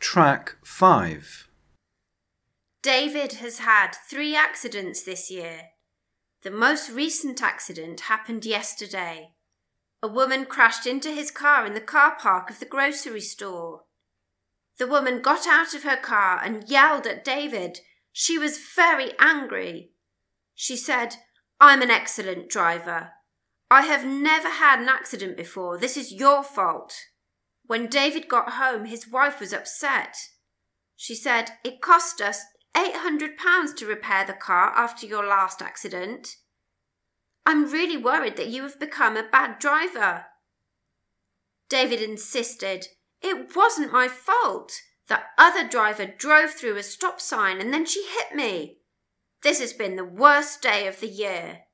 Track 5. David has had 3 accidents this year. The most recent accident happened yesterday. A woman crashed into his car in the car park of the grocery store. The woman got out of her car and yelled at David. She was very angry. She said, "I'm an excellent driver. I have never had an accident before. This is your fault." When David got home, his wife was upset. She said, "It cost us £800 to repair the car after your last accident. I'm really worried that you have become a bad driver." David insisted, "It wasn't my fault. The other driver drove through a stop sign and then she hit me. This has been the worst day of the year."